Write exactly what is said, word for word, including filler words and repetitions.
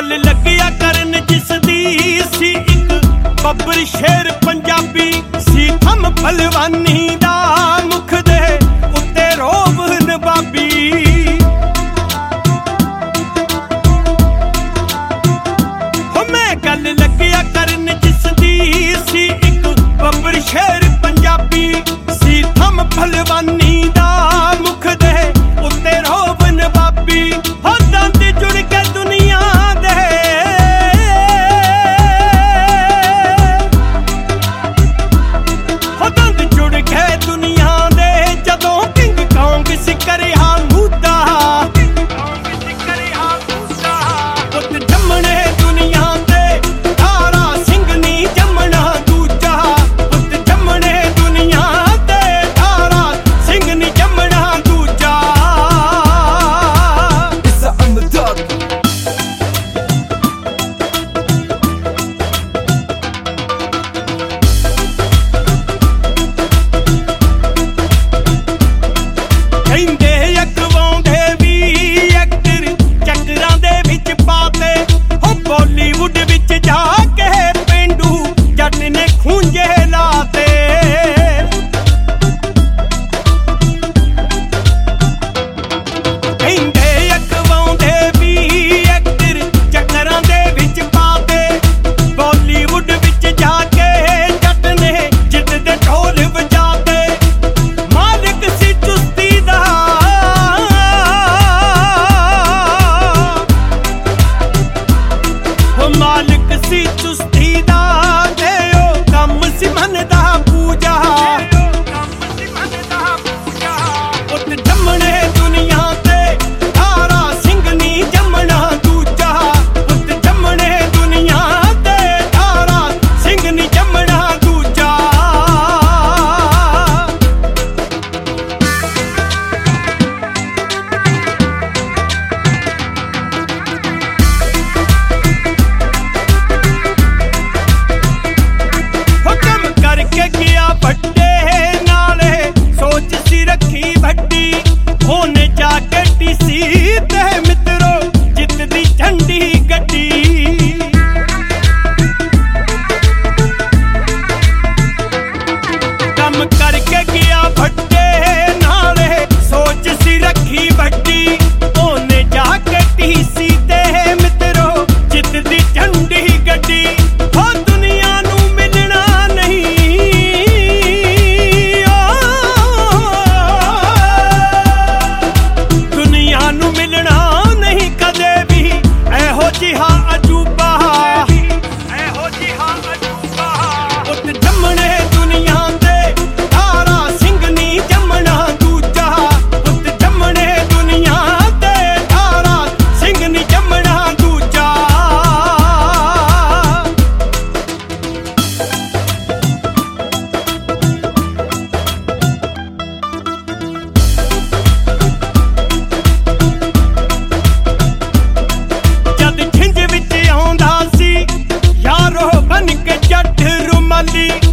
गल लगिया करन जिसदी सी इक बब्बर शेर पंजाबी सी थम भलवानी दा मुख दे उत्ते रोब नवाबी हो मैं गल लगिया करन जिसदी सी इक बब्बर शेर पंजाबी सी थम भलवानी दा मुख दे उत्ते रोब नवाबी हो दंद जुड़ के दुनिया दे हो दंद जुड़ के दुनिया दे जदों किंग कॉन्ग सिकरिया मूदा पुत जमने दुनिया ते तारा सिंह नी जमना दूजा पुत जमने दुनिया ते तारा सिंह नी जमना दूजा It's a underdog. ਕਹਿੰਦੇ ਅਕਵਾਉਂਦੇ ਵੀ ਐਕਟਰ ਚੱਕਰਾਂ ਦੇ ਵਿੱਚ ਪਾਤੇ ਹੋ ਬਾਲੀਵੁੱਡ ਵਿੱਚ ਜਾ ਕੇ ਪਿੰਡੂ ਜੱਟ ਨੇ ਖੂੰਜੇ ਲਾਤੇ ਕਹਿੰਦੇ ਅਕਵਾਉਂਦੇ ਵੀ ਐਕਟਰ ਚੱਕਰਾਂ ਦੇ ਵਿੱਚ ਪਾਤੇ ਬਾਲੀਵੁੱਡ ਵਿੱਚ ਜਾ ਕੇ ਜੱਟ ਨੇ ਜਿੱਤ ਦੇ ਢੋਲ ਵਜਾਤੇ ਮਾਲਕ ਸੀ ਚੁਸਤੀ ਦਾ ਹੋ ਮਾਲਕ ਸੀ ਚੁਸਤੀ ਦਾ ਤੇ ਉਹ ਕੰਮ ਸੀ ਮਨ ਦਾ ਪੂਜਾ ਪੁੱਤ ਜੰਮਣੇ ਦੁਨੀਆ ਤੇ ਤਾਰਾ ਸਿੰਘ ਨੀ ਜੰਮਣਾ ਦੂਜਾ ਪੁੱਤ ਜੰਮਣੇ ਦੁਨੀਆ ਤੇ ਤਾਰਾ ਸਿੰਘ ਨੀ ਜੰਮਣਾ ਦੂਜਾ ਹੁਕਮ ਕਰਕੇ ਗਿਆ ਵੱਡੇ ਨਾਲੇ ਸੋਚ ਸੀ ਰੱਖੀ ਵੱਡੀ ਉਹਨੇ ਜਾ ਕੇ ਟੀਸੀ ਤੇ ਮਿੱਤਰੋ ਜਿੱਤ ਦੀ ਝੰਡੀ ਗੱਡੀ ਕੰਮ ਕਰਕੇ ਗਿਆ ਵੱਡੇ ਨਾਲੇ ਸੋਚ ਸੀ ਰੱਖੀ ਵੱਡੀ ਉਹਨੇ ਜਾ ਕੇ ਟੀਸੀ ਤੇ ਮਿੱਤਰੋ ਜਿੱਤ ਦੀ ਝੰਡੀ ਗੱਡੀ ਹੋ ਦੁਨੀਆ ਨੂੰ ਮਿਲਣਾ ਨਹੀਂ ਦੁਨੀਆ ਨੂੰ ਮਿਲਣਾ ਨਹੀਂ ਕਦੇ ਵੀ ਇਹੋ ਜਿਹਾ ਅਜੂਬਾ ਇਹੋ ਜਿਹਾ ਅਜੂਬਾ ਪੁੱਤ ਜੰਮਣੇ ਦੁਨੀਆ ਤੇ ਤਾਰਾ ਸਿੰਘ ਨੀ ਜੰਮਣਾ ਦੂਜਾ ਪੁੱਤ ਜੰਮਣੇ ਦੁਨੀਆ ਤੇ ਤਾਰਾ ਸਿੰਘ ਨੀ ਜੰਮਣਾ ਦੂਜਾ ਜਦ ਛਿੰਝ ਵਿੱਚ ਆਉਂਦਾ ਸੀ ਯਾਰੋ ਬਣ ਕੇ ਜੱਟ ਰੁਮਾਲੀ